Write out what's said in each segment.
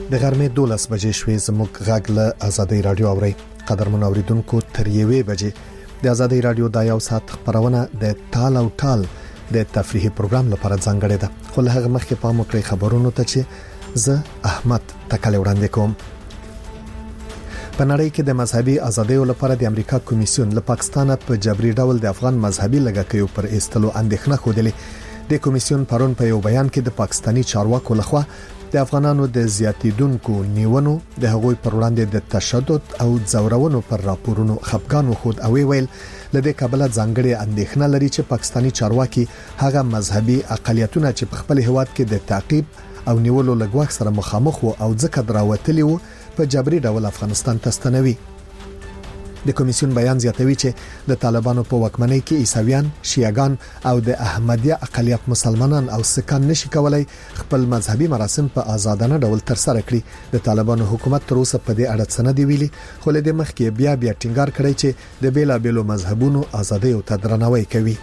د غرمې 12 بجې شوې زموږ غږ له آزادۍ رادیو اوري قدرمن اوریدونکو تر 1 بجې د آزادۍ رادیو د یو ساعت خبرونه د ټال او ټال د تفریحي پروګرام لپاره ځانګړې ده خو له هغه مخکې پام وکړئ خبرونو ته چې زه احمد تکل وړاندې کوم په نړۍ کې د مذهبي ازادۍ لپاره د امریکا کمیسیون له پاکستان په جبري ډول د افغان مذهبي لږکیو پر ایستلو اندېښنه خوده د کمیسیون پرون په یو بیان کې د پاکستانی چارواکو لخوا د افغانانو د زیاتیدونکو نیونو د هغوی پر وړاندې د تشدد او ځورونو پر راپورونو خپګان وخود او ویل لدې کابل ځانګړي اندېښنه لري چې پاکستانی چارواکي هغه مذهبي اقالیتونه چې په خپل هیواد کې د تعقیب او نیولو لګواک سره مخامخ وو او ځکه دراوتلی وو په جبري ډول افغانستان ته ستنوي د کمیسیون بیان زیاتوي چې د طالبانو په واکمنۍ کې عیسویان، شیعاګان او د احمدیه اقلیت مسلمانان او سکان نشي کولای خپل مذهبي مراسم په آزادانه ډول ترسره کړي د طالبانو حکومت تر اوسه په دې اړه څه نه دی ویلي خو له دې مخکې بیا ټینګار کړی چې د بیلابېلو مذهبونو ازادۍ او تدرناوی کوي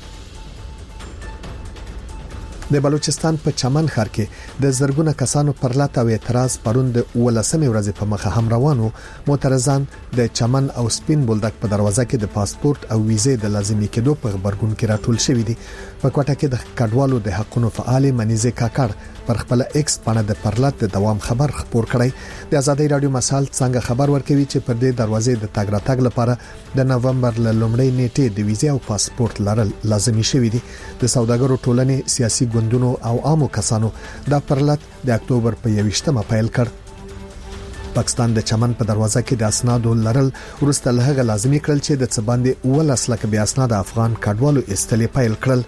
د بلوچستان په چمن ښار کې د زرګونه کسانو پر لاټ او اعتراض پرون د 18 ورځې په مخه هم روانو معترضان د چمن او سپین بولدک په دروازه کې د پاسپورت او ویزې د لازمي کېدو په خبرګون کې راټول شوې دي په کوټه کې د کډوالو د حقونو فعال منیزه کاکړ پر خپل ایکس باندې د پرلط د دوام خبر خبر کړی د آزادۍ رادیو مسال څنګه خبر ورکوي چې پر دې دروازې د تاګ راتګ لپاره د نومبر ل لومړۍ نیټې د ویزې او پاسپورت لرل لازمي شوی دي د سوداګرو ټولنې سیاسي ګوندونو او عامو کسانو د پرلط د اکتوبر په 21مه پیل کړ پاکستان د چمن په دروازه کې د اسنادو لرل ورسته له هغه لازمي کړل چې د څباندې 18 لک بیا اسناد افغان کډوالو استلې پیل کړل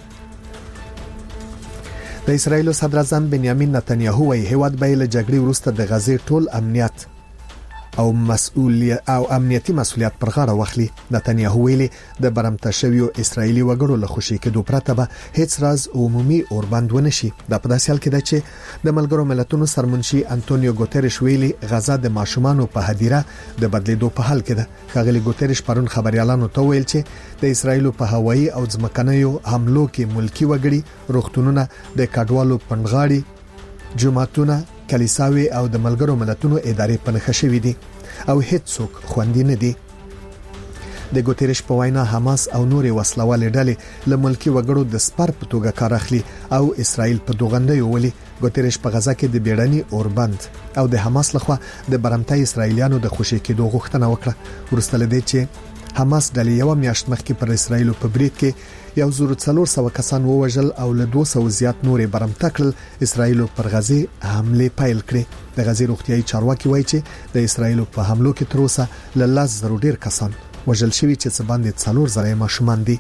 د اسرایل صدر اعظم بنیامین نتنیاهو وايي هیواد به له جګړې وروسته د غزې ټول امنیت او امنیتي مسؤلیت پر غاړه واخلي نتنیاهو ویلي د برمته شویو اسرایلی وګړو له خوشي کېدو پرته به هیڅ راز عمومي اوربند ونشي د په داسې حال کې ده چې د ملګرو ملتونو سرمنشي انټونیو ګوتریش ویلي غزا د ماشومانو په هدیره د بدلیدو په حال کې ده ښاغلي ګوتریش پرون خبريالانو ته ویل چې د اسرایل په هوایي او ځمکنیو حملو کې ملکی وګړي روغتونونه د کډوالو پنځغاړي جماعتونه کلیساوي او د ملګرو ملتونو ادارې پنځه شوې دي او هیڅ څوک خوندي نه دي د ګوتریش په وینا حماس او نورې وسلوالې ډلې له ملکی وګړو د سپر په توګه کار اخلي او اسرائیل په دوغندۍ ولي ګوتریش په غزا کې د بیړني اوربند او د حماس لخوا د برمته اسرایلیانو د خوشي کېدو غوښتنه وکړه ورسته لدې چې حماس ډلې یو میاشت مخکې پر اسرائیل په برید کې 1400 کسان ووژل او له 200 زیات نورې برمته کړل اسرائیل پر غزې حمله پیل کړې د غزې روغتيایي چارواکي وایي چې د اسرائیل په حملو کې تر اوسه له 10,000 ډیر کسان وژل شوي چې څه باندې 4,000 ماشومان دي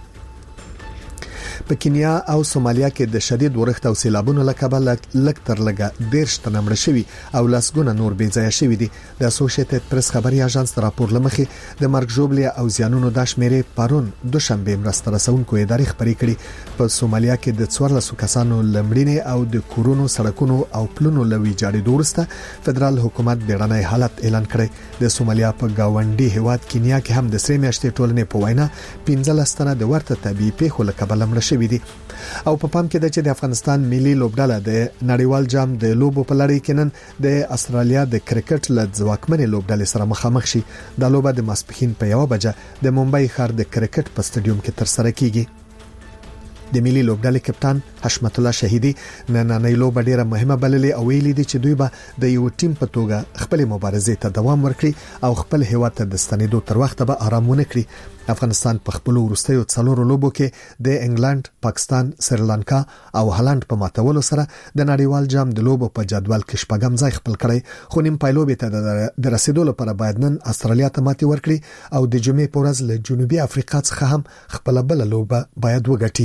په کینیا او سومالیا کې د شدید ورښت او سیلابونو لکبه لک تر لګه 10 تنه مړ شوي او لاسګونه نور بې ځای شوي دي د اسوسییټډ پریس خبري اژانس راپور لمخې د مرګ جوړلې او زیانونو د شمیرې پرون دوشنبه مرسته رسونکو ادارې خبري کړي په سومالیا کې د 1400 کسانو لمړینې او د کورونو سړکونو او پلونو لوي جاري دورسته فدرال حکومت بیړنۍ حالت اعلان کړی د سومالیا په گاونډي هیواد کینیا کې هم د سری میاشتې ټولنې په وینا 15 تنه د ورته طبي پیښو لکبه لمړ شوي دي او په پام کې د چې د افغانستان ملي لوبډاله د نړیوال جام د لوبو په لړۍ کې نن د استرالیا د کرکټ له ځواکمنې لوبډلې سره مخامخ شي د لوبه د ماسپخین په 1 بجه د ممبئی ښار د کرکټ په سټډیوم کې ترسره کیږي د ملي لوبډلې کپټان حشمت الله شهیدی نننۍ لوبه ډیره مهمه بللې او ویلي دي چې دوی به د یو ټیم په توګه خپل مبارزې ته دوام ورکړي او خپل هیواد ته د ستنېدو تر وخته به آرام ونه کړي افغانستان په خپل وروستیو 4 لوبو کې د انګلند، پاکستان، سریلانکا او هالند په ماتولو سره د نړیوال جام د لوبو په جدول کې شپږم ځای خپل کړی خو نیم پایلوبې ته د رسیدو لپاره باید نن استرالیا ته ماتې ورکړي او د جمعې په ورځ له جنوبي افریقا څخه هم خپل بل لوبه باید وګټي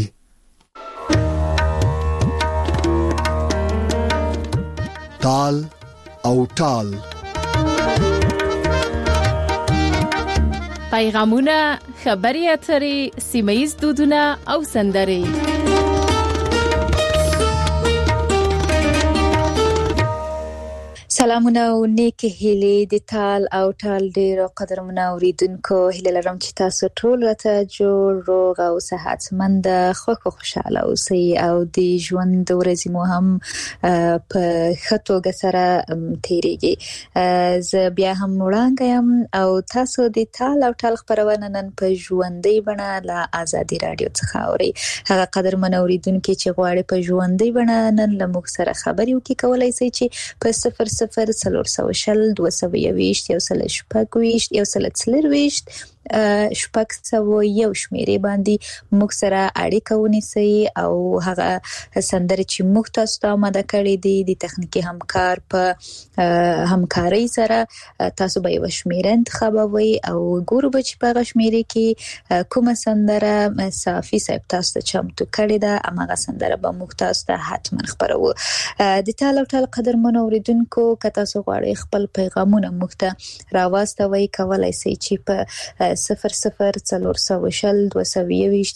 ټال او ټال پیغامونه خبري اترې سیمایي دودونه او سندرې سلامونه او نیکی هیلې د تال او ټال ډیرو قدرمنو اوریدونکو هیله لرم چې تاسو ټول راته جوړ روغ او صحتمند خوشاله اوسئ او د ژوند ورځې مو هم په خطوګه سره تیریږي. زه بیا هم وړاندې يم او تاسو د تال او ټال خبرونه نن په ژوندۍ بڼه له آزادي رادیو څخه اورئ. هغه قدرمنو اوریدونکو چې غواړي په ژوندۍ بڼه نن له موږ سره خبرې وکړي کولای شي چې په 00420 221 1 شپږ یو شمیرې باندې موږ سره اړیکه ونیسئ او هغه سندره چې موږ تاسو ته آماده کړې دي د تخنیکی همکار په همکارۍ سره تاسو به یو شمیره انتخابوي او ګورو به چې په شمیرې کې کومه سندره صافي صاحب تاسو ته چمتو کړې ده هغه سندره به موږ تاسو ته حتما خبرو. د تال او ټال قدرمنو اوریدونکو که تاسو غواړئ خپل پیغامونه موږ ته راوستوي کولای شئ چې په 00420 221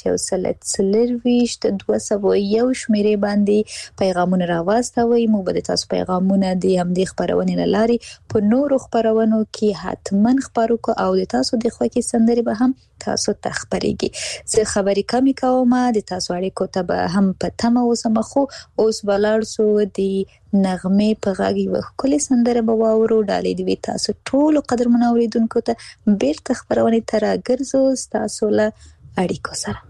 1 شمیرې باندې پیغامونه راوستوي. مو به تاسو پیغامونه د همدې خبرونه لاري په نورو خبرونو کې حتما خبرو کو او د تاسو د خوښي سندري به هم تاسو ته خبريږي. زه خبري کمی کوم د تاسو اړیکو ته به هم په تمه اوسم خو اوس بلار سو د نغمه په غاږی وکولې سندره به واورو ډالې دی تاسو ټول قدرمنو اوریدونکو ته بیرته خبرونه تر ګرځو تاسو له اړیکو سره.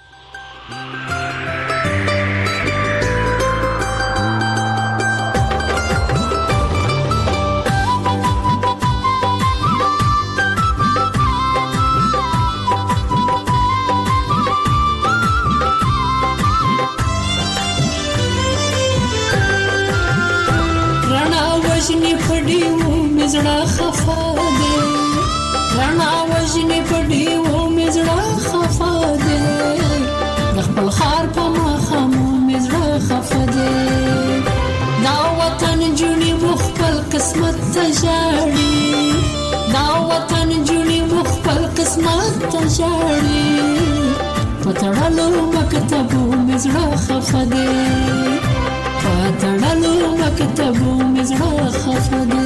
وجنی پډیو مزړه خفا ده رانا وجنی پډیو مزړه خفا ده خپل خار په مخامو مزړه خفا ده دا وطن جونی مخبل قسمت تجاړي دا وطن جونی مخبل قسمت تجاړي پتړلو مکتبو مزړه خفا ده پتړلو مکتبو مزړه خفا ده.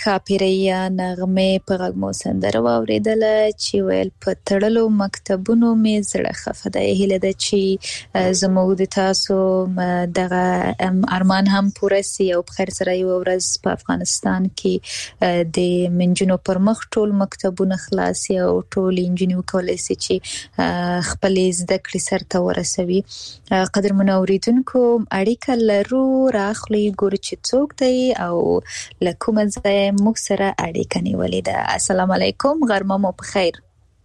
ښاپیرۍ نغمې په غږ مو سندره واورېدله چې ویل په تړلو مکتبونو مې زړه خفه دی. هیله ده چې زموږ د تاسو دغه ارمان هم پوره سي او په خیر سره یو ورځ په افغانستان کې د منجونو پر مخ ټول مکتبونه خلاص او ټول انجونې وکولای سي چې خپل زده کړې سرته ورسوي. قدرمن اوریدونکو اړیکه لرو راخلي ګورو چې څوک دی او لکوم ځای موږ سره اړیکه نیولې ده. السلام علیکم، غرمه مو په خیر.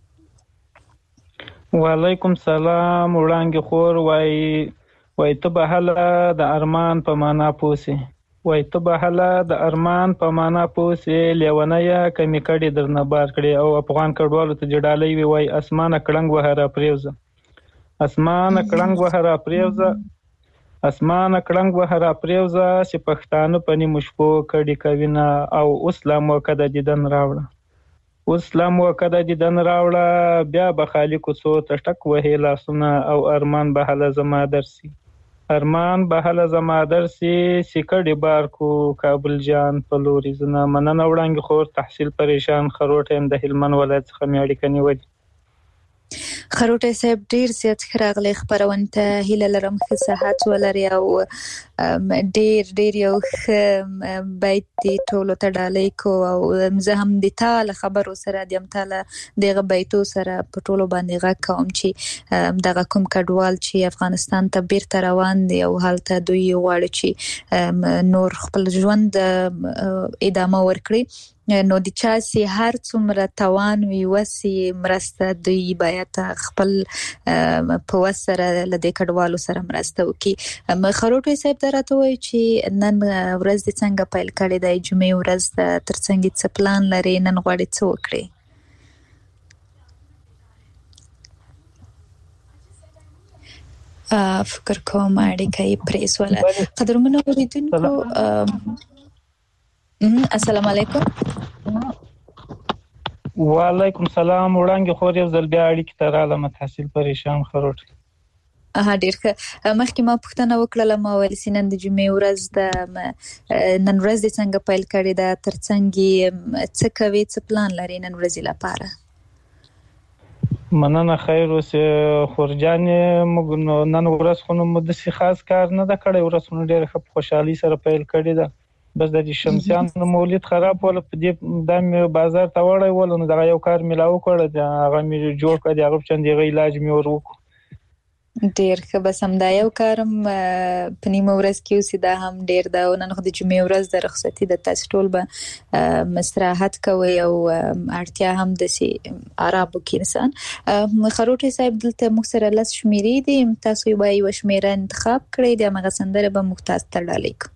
وعلیکم سلام. وړانګې خور وای ته به هله د ارمان په معنا پوسي، وای ته به هله د ارمان په معنا پوسي، لیونیه کمی کړي درنه بار کړي. او افغان کډوالو ته جډالۍ وي وای اسمانه کړنګ وهره پریوزه، اسمانه کړنګ وهره پریوزه، اسمانه کړنګ وهره پریوزه، چې پښتانه په نیمو شپو کډي کوینه. او اوس لا موقع د دیدن راوړه، اوس لا موقع د دیدن راوړه، بیا به خالي کوڅو ته ټک وهي لاسونه. او ارمان به هله زما درسي، ارمان به هله زما درسي، سکړې بار کو کابل جان په لوري زنه. مننه وړانګې خور، تحصیل پریشان خروټ هم د هلمند ولایت څخه مې اړیکه نیولې. خروټه صاحب ډیر زیات راغلي خبرونه ته هیله لرم ښه صحت ولري او ډیر یو ښه بیت دی ټولو ته ډالۍ کو. او زه هم د تاله خبرو سره د امتاله دغه بیتو سره په ټولو باندې غږ کوم چې دغه کوم کډوال چې افغانستان ته بیرته روان دي او هلته دوی غواړي چې نور خپل ژوند ادامه ورکړي، نو د چا سي هر څومره توان وي وسي مرسته دوی باید خپل په وسره لدې کډوالو سره مرسته وکړي. خروټوي صاحب درته وایي چې نن ورځ د څنګه پیل کړي د جمعې ورځ ترڅنګ څه پلان لري، نن غواړي څه وکړي؟ فکر کوم اړیکه یې پریسوله. قدرمن اوریدونکو السلام علیکم. وعلیکم سلام. وړانګې خور یو ځل بیا اړیکې ته رالم، تحصیل پریشان خروټ. ډیر ښه. مخکې ما پوښتنه وکړله، ما ویل چې نن د جمعې ورځ ده، نن ورځ دې څنګه پیل کړې ده، ترڅنګ څه کوي، څه پلان لري نن ورځې لپاره؟ مننه خیر اوسې خورجانې. موږ نن ورځ خو نو داسې خاص کار نه ده کړی، ورځ خو ډېره ښه خوشحالي سره پیل کړې ده. بس د شمسیانو مولید خراب ول، په دې د بازار ته وړی ول، نو دغه یو کار مې لاو کړ، هغه مې جوړ کړ، هغه چند یو علاج مې ور وکړ. ډیر ښه. بس هم دا یو کارم په نیمه ورځ کې اوسې، دا هم ډیر ده. او نن خو د جمعې ورځ د رخصتي د تاسو ټول به استراحت کوي او اړتیا هم د عربو کې انسان. خروټي صاحب دلته موږ سره لس شمیرې دي، تاسو یې یو شمیره انتخاب کړئ، د هغه سندره به موږ تاسو ته ډالۍ کوو.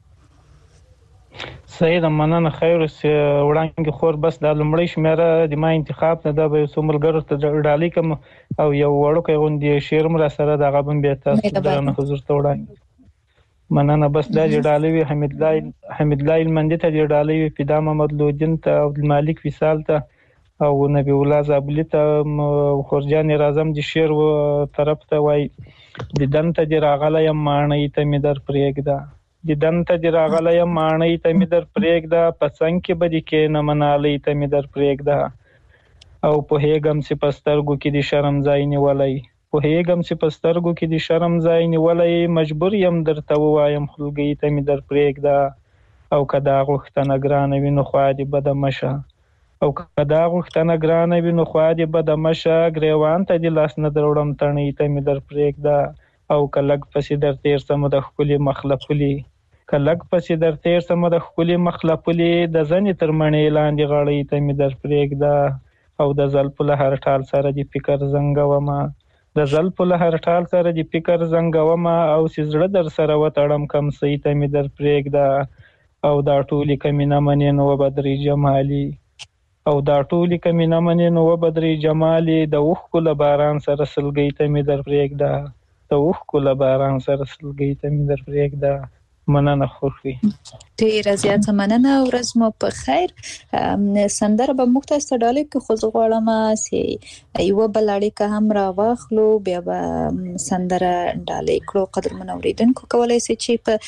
صحیح ده، مننه خیر اوسې وړانګې خور. بس دا لومړی شمیره د ما انتخاب نه ده، به یو څو ملګرو ته ډالۍ کوم او یو وړوکی غوندې شعر هم راسره د هغه به بیا تاسو درنه حضور ته وړاندې. مننه. بس دا دې ډالۍ وي حمیدالله هلمندي ته دې ډالۍ وي، فدا محمد لودین ته، عبدالمالک وصال ته او نبی الله زابلي ته. خورجان اعظم د شعر طرف ته وایي دیدن ته دې راغلی یم ماڼۍ ته مې در پرېږده، دیدن ته دې راغلی یم ماڼۍ ته مې در پرېږده، په څنګ کې به دې کښېنه منالۍ ته مې در پرېږده. او پوهېږم چې په سترګو کې دې شرم ځای نیولی، پوهېږم چې په سترګو کې دې شرم ځای نیولی، مجبور یم درته ووایم خلګۍ ته مې در پرېږده. او که دا غوښتنه ګرانه وي نو خوا دې بده مشه، او که دا غوښتنه ګرانه وي نو خوا دې بده مشه، ګریوان ته دې لاس نه دروړم تڼۍ ته مې در پرېږده. او که لږ پسې در تېر سم د ښکلې مخلپلي، که لږ پسې در تېر سم د ښکلې مخلپلي، د زنې تر مڼې لاندې غړۍ ته مې در پرېږده. او د زلفو له هر ټال سره دې فکر زنګومه، د زلفو له هر ټال سره دې فکر زنګومه، او چې زړه در سره وتړم کمسۍ ته مې در پرېږده. او دا ټولې کمې نه منې نو وبدرې جمالي، او دا ټولې کمې نه منې نو وبدرې جمالي، د اوښکو له باران سره سلګۍ ته مې در پرېږده، د اوښکو له باران سره سلګۍ ته مې در پرېږده. مننه خوشي ډیره زیاته مننه ورځ مو په خیر سندره به موږ تاسو ته ډالۍ کې خو غواړم چې یو بل اړیکه هم را واخلو بیا به سندره ډالۍ کړو قدرمن اوریدونکو کولای شي چې په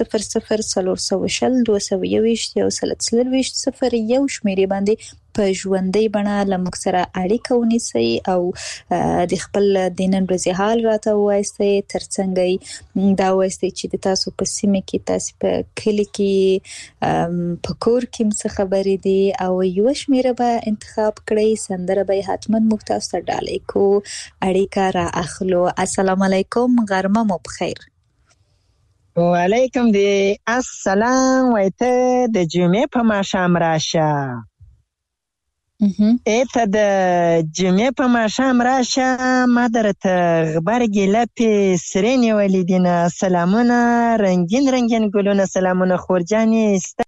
00 220 یو سلسله 01 شمیرې باندې په ژوندۍ بڼه لمک سره اړیکه ونیسي او د خپل دینن ورځې حال راته وایي ترڅنګ دا وایي چې د تاسو په سیمه کې تاسو په کلی کې په کور کې څه خبرې دي او یو شمیره به انتخاب کړئ سندره به حتما موږ تاسو ته ډالۍ کو اړیکه را اخلو السلام علیکم غرمه مو بخیر وعلیکم دی السلام وایته د جمعې په ماښام راشه ایته د جمعې په ماښام راشه ما درته غبرګې لپې سرې نیولې دینه سلامونه رنگین رنگین ګلونه سلامونه خورجانې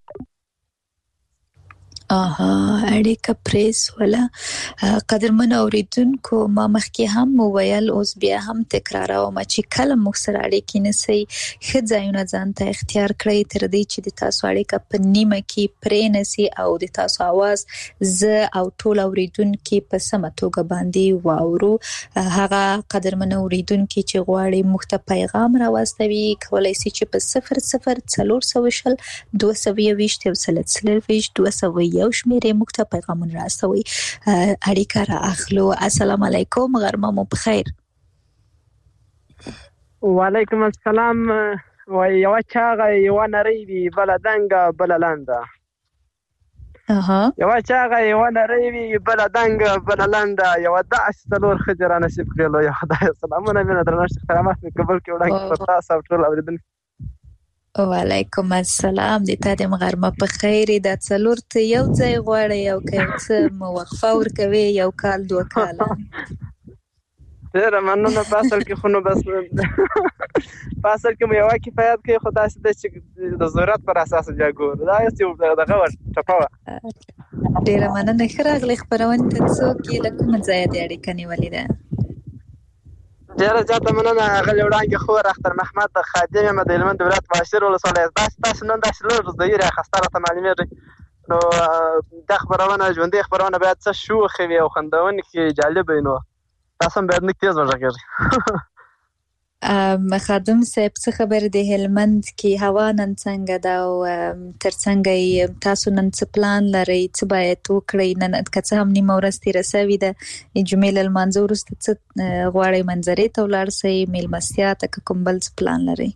اړیکه پریس ولا قدرمن اوریدونکو ما مخکې هم وویل اوس بیا هم تکراروم چې کله موږ سره اړیکې نسي ښه ځایونه ځان ته اختیار کړئ تر دې چې د تاسو اړیکه په نیمه کې پرې نسي او د تاسو आवाज زه او ټول اوریدونکو په سمه توګه باندې واورو هغه قدرمن اوریدونکو چې غواړي موږ ته پیغام راوستوي کولای شي چې په 00 یو شمیرې موږ ته پیغامونه راستوي اړیکه را اخلو السلام علیکم غرمه مو بخیر وعلیکم السلام و یو چاغه یو نری وی بل دنګ بل لاندا یو چاغه یو نری وی بل دنګ بل لاندا یو داس تلور خجر نصیب کړلو یا خدای سلامونه مینه درنښت کرامات قبول کړه په تاسو ټول اوریدل وعلیکم السلام د تا د مغرمه په خیر د څلور ته یو ځای غواړي او که څه موقفه ورکوي یو کال دوه کال ډیر مننه پاسل کې خونو بس پاسل کې مې یو کفایت کې خدای ستاسو د ضرورت پر اساس جاګور دا یو دغه ور ټپاوه ډیر مننه خراغلی خبرونه ته څوک لکه مزه دې اړیکه نیولې ده ډیره زیاته مننه غل وړاندې خو اختر محمد خادم د هلمند ولایت معاشر ولسوالۍ تاسو نن د شلور د یې خستاره ته معلومات نو د خبرونه ژوندۍ خبرونه باید څه شوخ وي او خندون کې جالب وي تاسو باید نک تیز ورغږی خادم صاحب څه خبر دی هلمند کې هوا نن څنګه دا او ترڅنګ تاسو نن څه پلان لرئ څه باید وکړئ نن که څه هم نیمه ورځ تیره شوې ده جمعې لمانځه وروسته څه غواړئ منظرې ته ولاړ شئ میلمستیا ته کوم بل څه پلان لرئ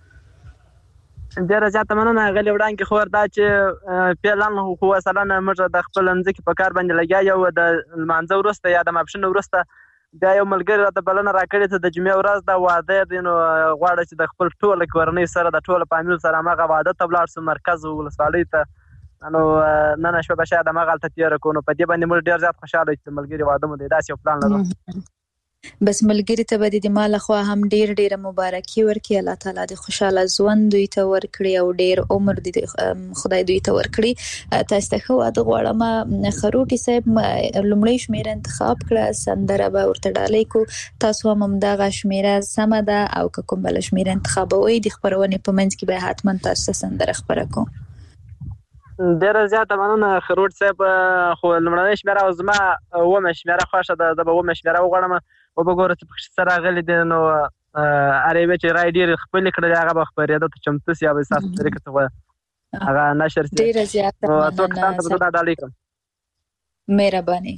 ډیره زیاته مننه غلی وړاندې خو دا چې پلان خو مثلا موږ د خپل ځکه په کار باندې لګیا یو د لمانځه وروسته یا د ماپښین وروسته بیا یو ملګری راته بلنه راکړې ته د جمعې ورځ دا واده دی نو غواړي چې د خپل ټول کورنۍ سره د ټول فامیل سره هغه واده ته ولاړ سو مرکز ولسوالۍ ته نو نن شپه به شاید هغه غلطه تیر کو نو په دې باندې موږ ډیر زیات خوشاله چې ملګری واده مو دی داسې یو پلان لرو بس ملګری ته به د مال خو هم ډیر مبارکي ورکړي الله تعالی د خوشاله ژوند دوی ته ورکړي او ډیر عمر دې خدای دوی ته ورکړي تاسو ته خو د غواړم خروټي صاحب لومړی شمیره انتخاب کړه سندره به ورته ډالۍ کو تاسو هم دغه شمیره سم ده او کوم بل شمیره انتخابوي د خبرونه په منځ کې به حتما تاسو سندره خبره کو ډیر زیاته مننه خروټ صاحب خو لمړنۍ شمیره او زما و مشمیره خوښه ده د و مشمیره وغواړم او وګوره چې په سره غلي دي نو اړې چې راي ډیر خپل کړل هغه به خبرېده ته چمتو سي به تاسو طریقه ته هغه نشر سي ډیر زیاته مننه مهرباني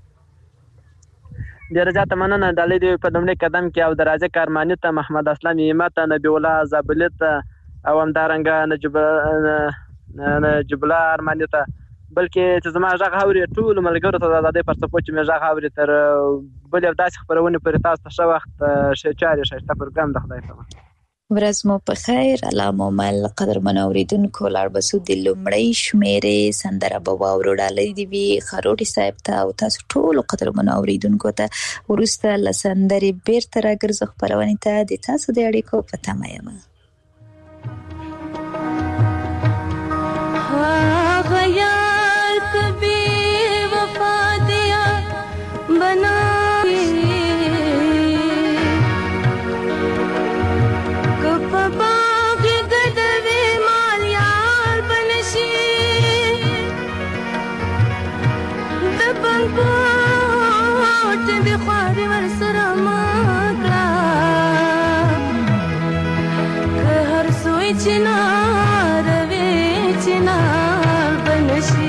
ډیر زیاته مننه د لیدو په دمړي قدم کې او درازه کارمانی ته محمد اسلام ایمت نبی الله زابلت او همدارنګه نجیب الله ارمانی ته بلکې چې زما ژغ اوري ټول ملګرو ته د دې پر څپو چې مې ژغ اوري تر بل یو داسې خبرونه پر تاسو ته شو وخت شچاري شته پروګرام د خدای ته ورځ مو په خیر الله مو مل قدرمن اوریدونکو لار بسو د لومړی شمیرې سندره به واورو ډالۍ دی وی خروټي صاحب ته او تاسو ټول قدرمن اوریدونکو ته ورسته لسندري بیرته راګرځ خبرونه ته د تاسو د اړیکو په تمه یم यार कभी वफा दिया बना कब बाग गदवे کوټ دی خواري ور سره مکړه که هر سوی چنار وی چنار بنشي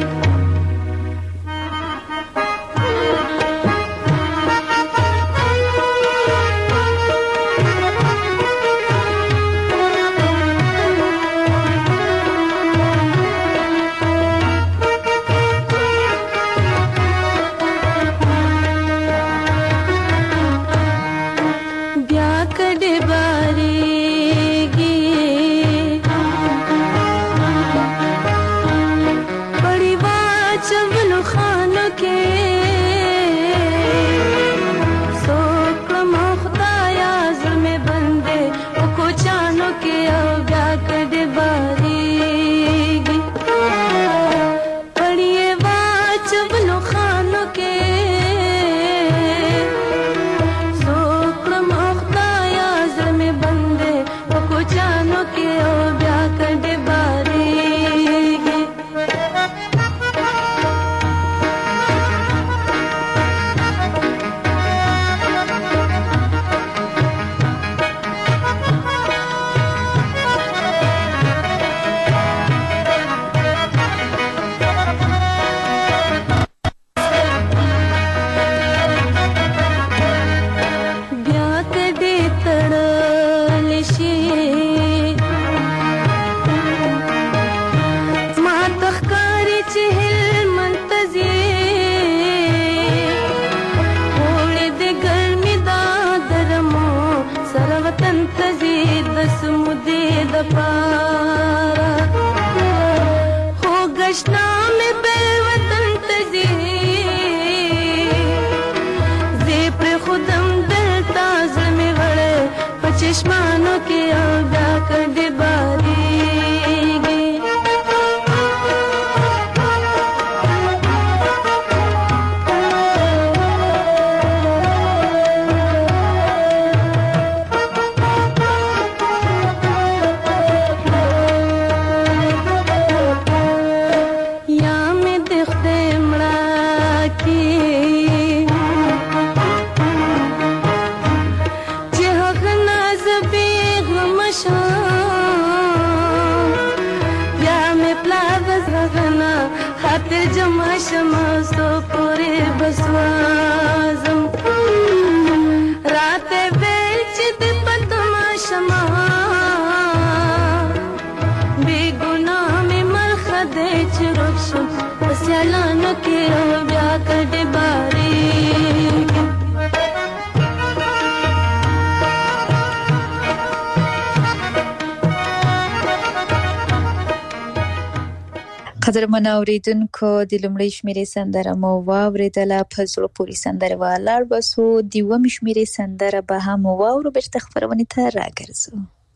قدرمن اوریدونکو د لومړۍ شمیرې سندره مو واوریدله په زړه پورې سندره ولاړ بسو د دوم شمیرې سندره به هم واورو بیرته خبرونه ته راګرځو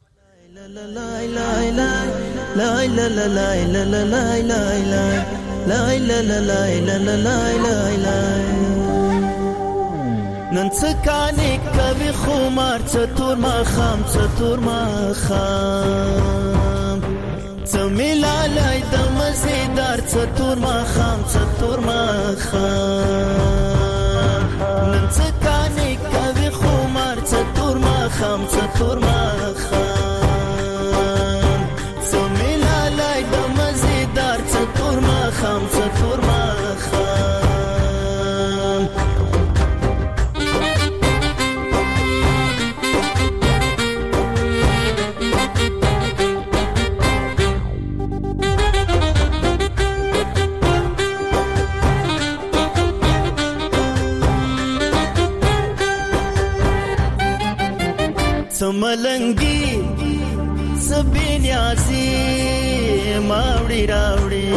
نن څکانې کوي خمار څتور ما خام سمیلالای د مزیدار څتور ما خام نن څکانې کوي خمار څتور ما خام سمیلالای د مزیدار څتور ما خام سملنګي سبینیازي ماوړي راوړي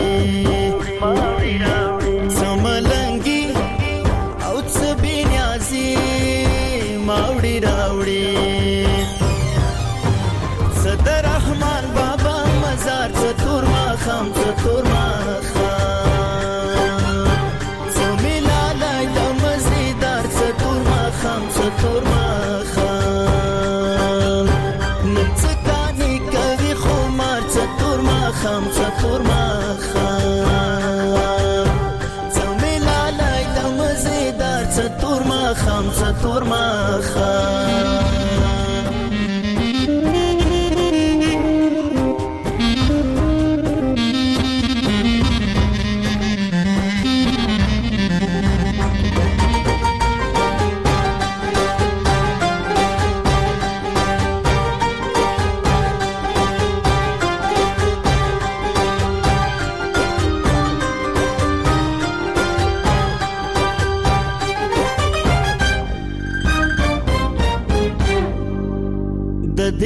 سملنګي او سبینیازي ماوړي راوړي صدر رحمان بابا مزار څتور ما خام سمیلالای د مزیدار څتور ما خام خام څتور ما خام سمیلالای د مزیدار څتور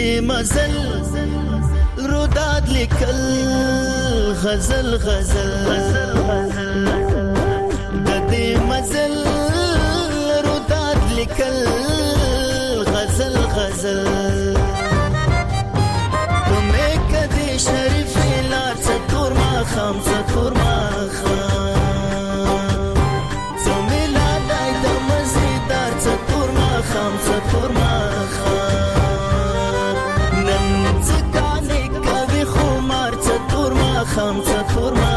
دې مزل روداد لیکل غزل غزل د دې مزل روداد لیکل غزل غزل تمه کدي شریف لار څتور ما خام څتور ما خام زميلا دای د مزیدار څتور ما خام څتور ما خام څتور ما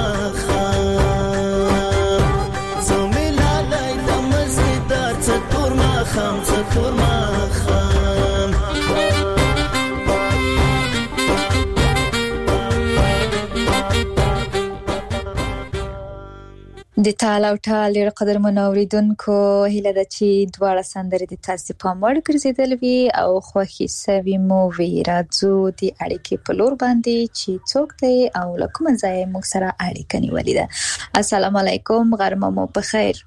خام زميلا دای د مزیدار څتور ما خام څتور ما خام د تال او ټال ډېر قدر منوریدونکو هیله ده چې دواړه سندرې د تاسو په مړ ګرځیدل وي او خوښي سوي مو وي. راځو د اړیکې په لور باندې چې څوک دی او له کومه ځایه موږ سره اړیکه نیولې ده. السلام علیکم، غرمه مو په خیر.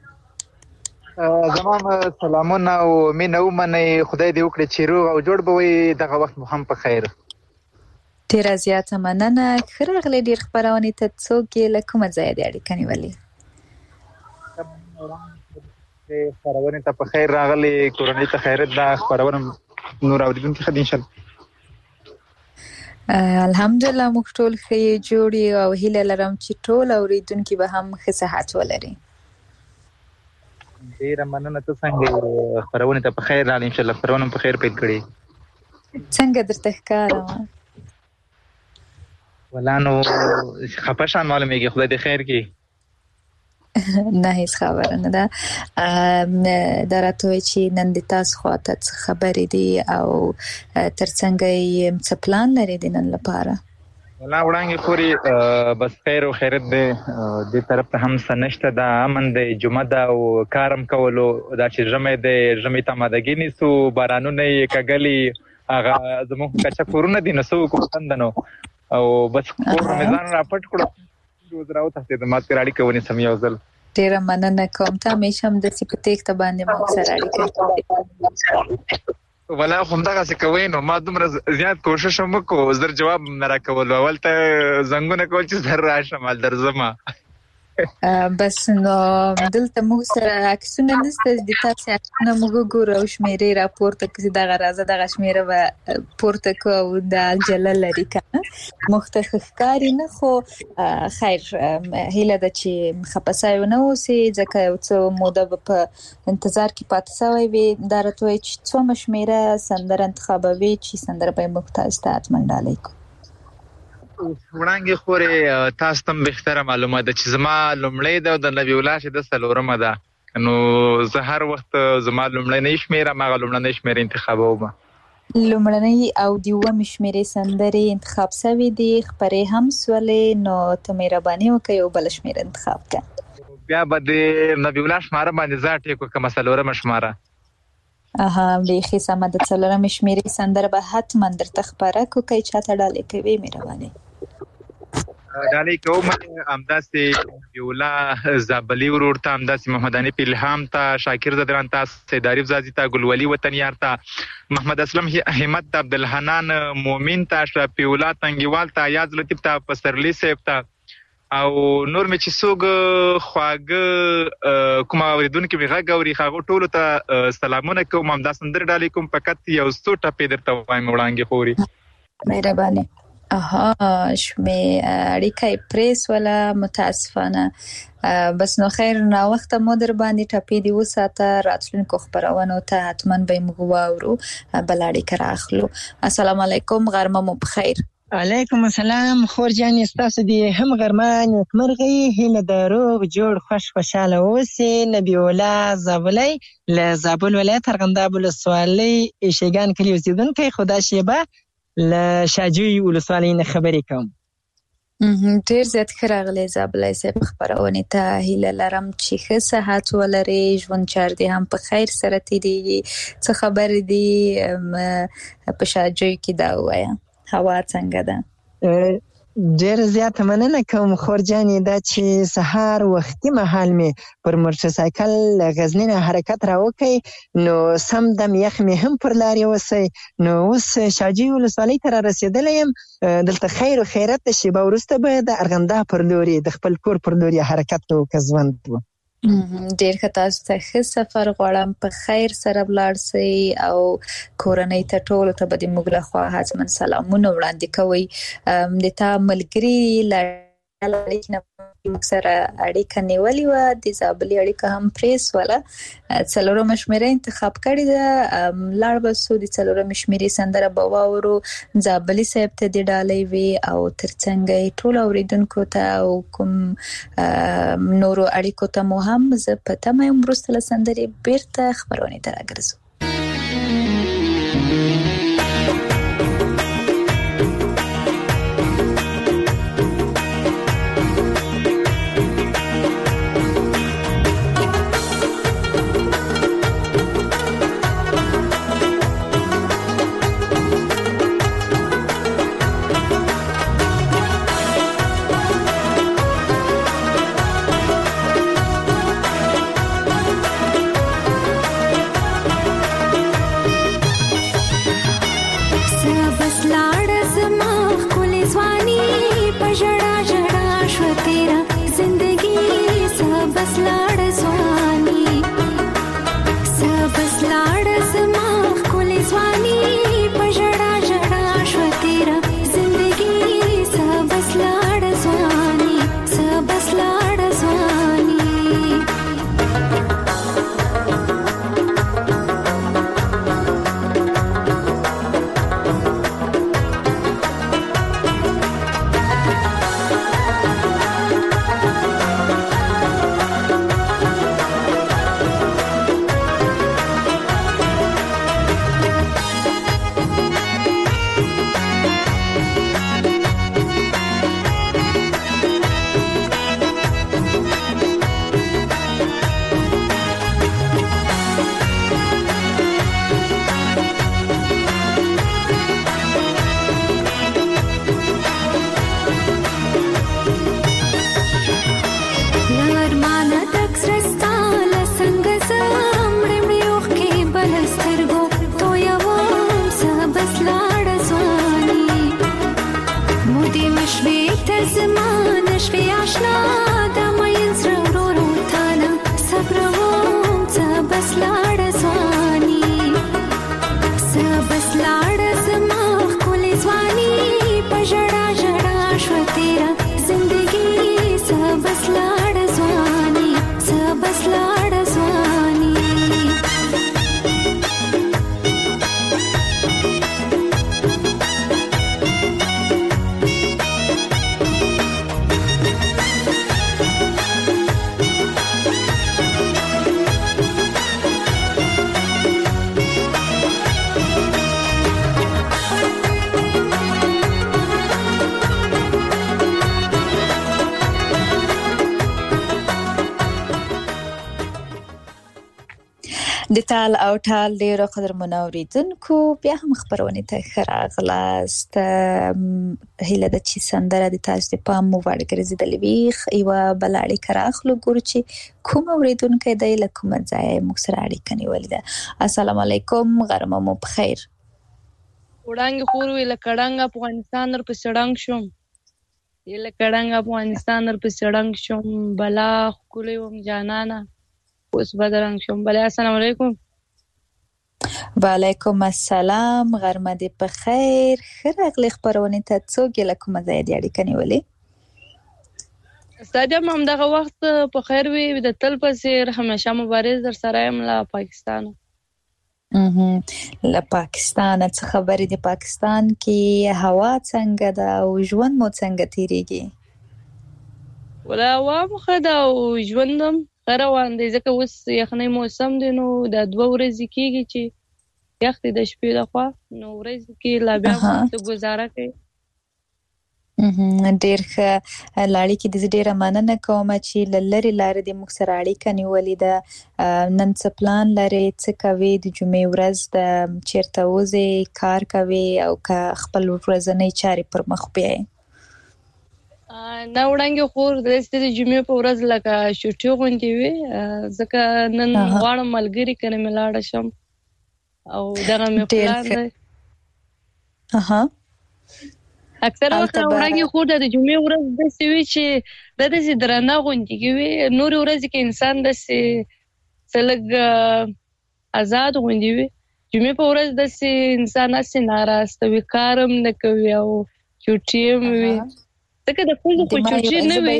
زمام سلامونه او مینه ومنئ، خدای دې وکړي چې روغ او جوړ به وي، دغه وخت مو هم په خیر. ډېره زیاته مننه. ښه راغلی ډېر خپرونې ته. څوک یې له کومه ځایه د اړیکه نیولې؟ خپرونې ته په خیر راغلی، کورنۍ ته خیرت ده. خپرونه نور اوریدونکي ښه دي انشاءالله. الحمدلله موږ ټول ښه جوړ یو او هیله لرم چې ټول اوریدونکي به هم ښه صحت ولري. ډېره مننه. ته څنګه خپرونې ته په خیر راغلی؟ انشاءالله خپرونه په خیر پیل کړې. څنګه درته ښکارم؟ ولا نو خپه شان معلومیږي، خدای دې خیر کړي. نه هیڅ خبره نه ده. دا راته وایي چې نن د تاسو خواته څه خبرې دي او ترڅنګ یې څه پلان لري د نن لپاره؟ ولا وړاندې پوری بس خیر او خیرت دې د طرف ته هم سنشته ده، امن دې جمعه ده او کارم کولو دا چې ژمې دې ژمې ته مادګی نیسو، بارانونه یې کګلی، هغه زموږ کچا کورونه دي نسو کوتندنو او بس کور میزان را پټ کړو روز راو ته د مات کراړي کوي سم یو ځل. ډیره مننه کوم. ته همیشه هم د سپټیک ته باندې مو سره اړیکه ولا هم دغه څه کوي نو ما دومره زیات کوشش وکړو زر جواب نه راکول، اول ته زنګونه کول چې زر راشم ال درځم بس نو دلته موږ سره عکسونه نشته، د تاسو عکسونه موږ ګورو او شمیرې راپورته کړي، دغه راځه دغه شمیره به پورته کو او د جلل لري کنه مختخ ښکاری نه، خو خیر هیله ده چې خپسای نه اوسي ځکه یو څو موده په انتظار کې پاتې شوی وي. دا راته وایي چې څو مشمیره سندره انتخابوي چې سندره به مختاز ته اتمنډالې کو. وړاندې خوري تاسو ته بهتره معلومات ده چې زما لومړی ده د نبی الله شه د سلورمه ده، نو زه هر وخت زما لومړی نه شمیره ما لومړی شمیره انتخابوم. لومړنۍ او دیوه مشمیره سندرې انتخاب شوی دي، خبرې هم سولې، نو ته مهرباني وکړئ او بل شمیره انتخاب کړه. بیا به د نبی الله شماره باندې ځا ټیکو کوم سلورمه شماره. بیخي سمه ده. څلورمه شمیرې سندره به حتما درته خبره کو کوي چاته ډالې کوي مهرباني ډالې کوم. همداسې یولا زابلی ورور ته، همداسې محمد انیف الهام ته، شاکر زدران ته، سید عارف زازی ته، ګلولی وطنیار ته، محمد اسلم همت ته، عبدالحنان مومن ته، اشرف پیولا تنګیوال ته، یاد لطیف ته، پسرلی صاحب ته او نور مې چې څوک خواږه کوم اوریدونکو می غږ اوري هغه ټولو ته سلامونه کوم. همدا سندره ډالې کوم فقط یو څو ټپې درته وایم وړاندې خوري مهرباني. شمه اړیکه پریس ولا متاسفانه بس نو خیر نه وخت مو در باندې ټپې دی وساته، راتلونکو خبرونه ته حتما به موږ واورو، بل اړیکه راخلو. السلام علیکم، غرمه مو بخیر. علیکم السلام خور جان، تاسو دې هم غرمه نیکمرغي، هیله د روغ جوړ خوشاله اوسئ. نبی الله زابلی له زابل ولایت ارغنداب ولسوالۍ شیګان کلی اوسیدونکی، خدا شیبه له شاجوی ولسوالۍ نه خبرې کوم. ډیر زیات ښه راغلی زابلی صاحب، خبرونه ته هیله لرم چې ښه صحت ولري، ژوند چار دې هم په خیر سره تیریږي. څه خبر دي په شاجوی کې دا وایا هوا څنګه ده؟ ډېر زیاته مننه کوم خورجانې، دا چې سهار وختي مهال مې پر موټرسایکل له غزني نه حرکت راوکړ نو سم دم یخ مې هم پر لارې وسی. نو اوس شاجوی ولسوالۍ ته رارسېدلی یم. دلته خیر و خیرت د شیبه وروسته به د ارغنداب پر لورې د خپل کور پر لورې حرکت وکړ ژوند و. ډېر ښه، تاسو ته ښه سفر غواړم، په خیر سره ولاړ سئ او کورنۍ ته ټولو ته به د موږ لخوا حتما سلامونه وړاندې کوئ. د تا ملګري اړیکه موږ سره اړیکه نیولې وه، د زابلي اړیکه هم پرېسوله. څلورمه شمېره انتخاب کړې ده، لاړ به سو د څلورمې شمېرې سندره به واورو. زابلي صاحب ته د ډالۍ وي او ترڅنګ یې ټولو اورېدونکو ته او کوم نورو اړیکو ته مو هم زه په تمه یم وروسته له سندرې بیرته خپرونې ته راګرځو. د تال او ټال ډیرو قدرمنو اوریدونکو بیا هم خبرونه ته خراغلاست. هله د چی سندره د تاسو د پام مو ورګرځیدلې وی ایو بلاړی کراخلو ګور چی کوم اوریدونکو د لکم ځای مکسر اړیکه نیولې ده. السلام علیکم، غرمه مو بخیر. وړانګ خور وی لکړنګ افغانستان در په سړنګ شوم، لکړنګ افغانستان در په سړنګ شوم، بلا خولې وم جانانا اوس بدرنګ شوم. بله السلام علیکم. وعلیکم السلام، غرمه دې په خیر. خراغلی خبرونه ته څوک لکم ځای دی اړیکه نیولې؟ استادم هم دغه وخت په خیر وي د تل پسیر همیشه مبارز در سره یم له پاکستان. له پاکستان څخه خبرې د پاکستان کې هوا څنګه ده او ژوند مو څنګه تیریږي؟ ولا هوا مخه ده او ژوندم روان دی ځکه اوس یخنۍ موسم دی نو د 2 ورځې کېږي چې یخ دی د شپې لخوا، نو ورځې کې لا بیا څه ګزاره کوي. ډېر ښه لاړې کې د ډېره مننه کوم چې لری لارې د موږ سره اړیکه نیولې ده. نن څه پلان لري، څه کوي، د جمعې ورځ د چیرته وځي، کار کوي او که خپل ورځنی چارې پر مخ بیایي؟ نه وړاندې خور د جمعې په ورځ لکه شوټي غونډې وي ځکه نن غواړم ملګري کنه مې لاړه شم او دغه مې پلان دی اکثر وخت وړاندې خور د جمعې ورځ داسې وي چې دا داسې درنه غونډې وي نور ورځې کې انسان داسې لږ آزاد غونډې وي جمعې په ورځ داسې انسان داسې ناراسته وي کار هم نه کوي او چوټي هم وي ځکه د ښځو خو چوټي نه وي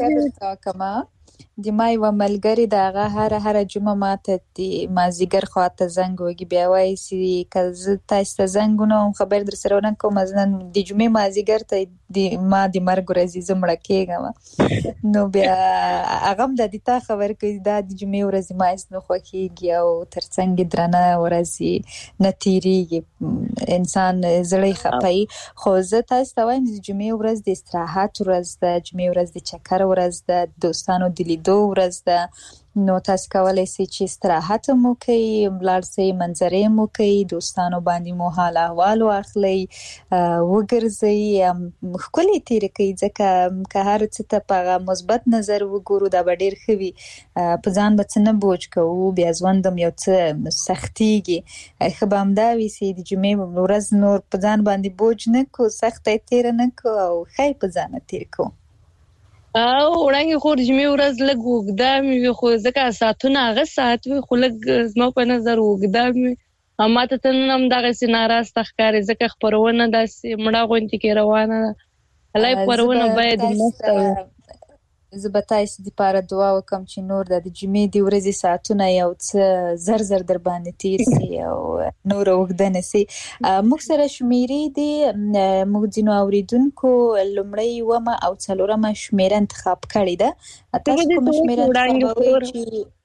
د ما یوه ملګرې د هغه هره جمعه ماته د مازدیګر خواته زنګ وږي بیا وایي چې که زه تاسو ته زنګ ونوم خبر در سره ونه کوم نن د جمعې مازدیګر ته ما د مرګ ورځې زه مړه کېږم نو بیا هغه هم د تا خبر کوي دا د جمعې ورځې ما هېڅ نه خوښېږي او تر څنګ درنه ورځې نه تېرېږي انسان زړه یې خفه خو زه تاسو ته وایم د جمعې ورځ د استراحت ورځ ده جمعې ورځ د چکر ورځ ده دوستانو د لیدو ورځ ده نو تاسو کولی شئ چې استراحت مو کوي ولاړ شئ منظرې مو کوي دوستانو باندې مو حال احوال واخلئ وګرځئ ښکلې تېرې کوي ځکه که هر څه ته په هغه مثبت نظر وګورو دا به ډېر ښه وي په ځان به څه نه بوج کوو بیا ژوند هم یو څه سختېږي ښه به همدا وي چې د جمعې ورځ نور په ځان باندې بوج نه کړو سخته یې تېره نه کړو او ښه یې په ځانه تېر کړو او وړاندې خور جمعې ورځ لږ اوږده مې وي خو ځکه ساعتونه هغه ساعت وي خو لږ زما په نظر اوږده مې وي ماته ته نن هم دغسې ناراسته ښکاري ځکه خپرونه داسې مړه غوندې کې روانه ده هلای خپرونه باید مسته وي زه به تاسو دپاره دعا وکړم چې نور د جمعې د ورځې ساعتونه یو څه زر در باندې تېر سي او نور اوږده نه سي موږ سره شمېرې دي موږ ځینو اورېدونکو لومړۍ اوومه او څلورمه شمېره انتخاب کړې ده تاسو کومه شمېره انتخابوئ چې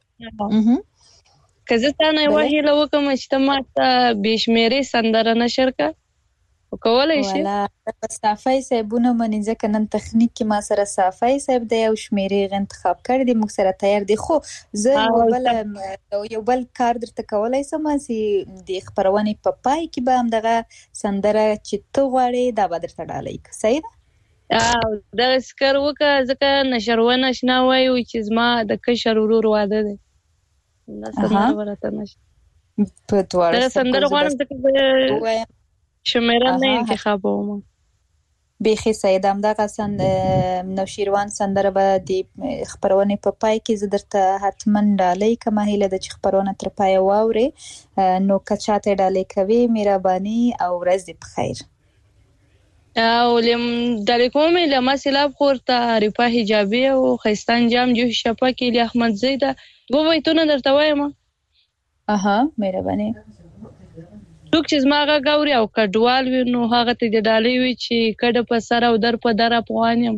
که زه تا نه یوه هیله وکړم چې ته ما ته بې شمېرې سندره نشر کړه وکولی شي صافی صاحبونه منې ځکه نن تخنیک کې ما سره صافی صاحب دی او شمېرې انتخاب کړی دی موږ سره تیار دی خو زه یو بل کار درته کولی شم چې د خپرونې په پای کې به همدغه سندره چې ته غواړې دا به درته ډالۍ کړه صحیح ده دغسې کار وکړه ځکه نشروان اشنا وایي چې زما د کشر ورور واده دی دا سندره به راته نشي دغه سندره غواړم ځکه شمېره نه انتخابوم بیخي سید همدغه نوشیروان سندره به د خپرونې په پای کې زه درته حتما ډالۍ کومه هیله ده چې خپرونه تر پایه واورې نو که چاته ډالۍ کوې مهرباني او ورځ دې په خیر او ډالۍ کوم له ما سیلاب خور ته عارفه حجابي او ښایسته انجام جوش شفقي له احمدزی ده دوه بیتونه درته وایم مهرباني څوک چې زما غږ اوري او کډوال وي نو هغه ته د ډالۍ وي چې کډه په سر او در په در افغان یم